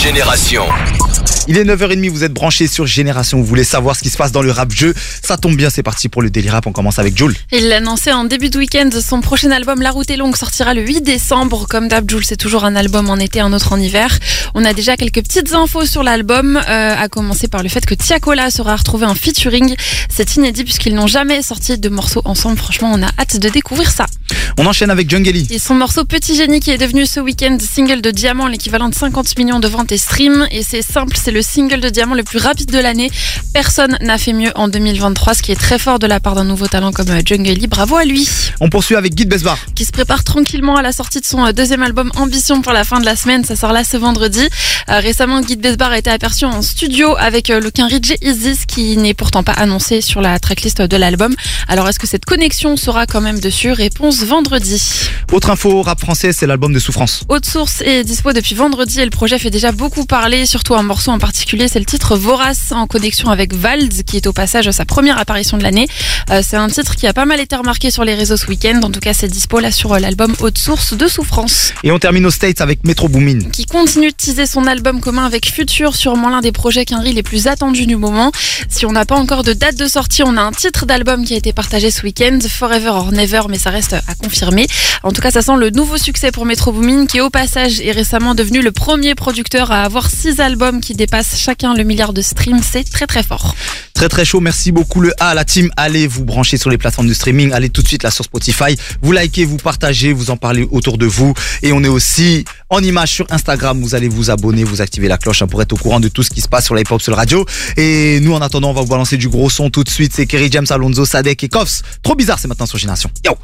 Génération. Il est 9h30, vous êtes branchés sur Génération, vous voulez savoir ce qui se passe dans le rap-jeu. Ça tombe bien, c'est parti pour le Daily Rap, on commence avec Jul. Il l'a annoncé en début de week-end, son prochain album La Route est longue sortira le 8 décembre. Comme d'hab, Jul, c'est toujours un album en été, un autre en hiver. On a déjà quelques petites infos sur l'album, à commencer par le fait que Tiakola sera retrouvé en featuring. C'est inédit puisqu'ils n'ont jamais sorti de morceaux ensemble. Franchement, on a hâte de découvrir ça. On enchaîne avec Jungeli. Et son morceau Petit Génie qui est devenu ce week-end single de diamant, l'équivalent de 50 millions de ventes et streams. Et c'est simple, c'est le single de diamant le plus rapide de l'année. Personne n'a fait mieux en 2023, ce qui est très fort de la part d'un nouveau talent comme Jungeli. Bravo à lui. On poursuit avec Guy Besbar. Qui se prépare tranquillement à la sortie de son deuxième album Ambition pour la fin de la semaine. Ça sort là ce vendredi. Récemment, Guy Besbar a été aperçu en studio avec le Quinry Isis qui n'est pourtant pas annoncé sur la tracklist de l'album. Alors est-ce que cette connexion sera quand même dessus? Réponse vendredi. Autre info, rap français, c'est l'album de Souffrance. Haute Source est dispo depuis vendredi et le projet fait déjà beaucoup parler, surtout un morceau en particulier, c'est le titre Vorace en connexion avec Vald qui est au passage sa première apparition de l'année. C'est un titre qui a pas mal été remarqué sur les réseaux ce week-end, en tout cas c'est dispo là sur l'album Haute Source de Souffrance. Et on termine aux States avec Metro Boomin. Qui continue de teaser son album commun avec Future, sûrement l'un des projets Quinry les plus attendus du moment. Si on n'a pas encore de date de sortie, on a un titre d'album qui a été partagé ce week-end, Forever or Never, mais ça reste à confirmer. En tout cas, ça sent le nouveau succès pour Metro Boomin qui au passage est récemment devenu le premier producteur à avoir 6 albums qui dépassent chacun le milliard de streams. C'est très très fort. Très très chaud, merci beaucoup le A à la team. Allez vous brancher sur les plateformes de streaming, allez tout de suite là sur Spotify, vous likez, vous partagez, vous en parlez autour de vous. Et on est aussi en image sur Instagram, vous allez vous abonner, vous activez la cloche pour être au courant de tout ce qui se passe sur la hip-hop sur le radio. Et nous en attendant, on va vous balancer du gros son tout de suite, c'est Kerry James, Alonso, Sadek et Koffs. Trop bizarre, c'est maintenant sur Génération. Yo.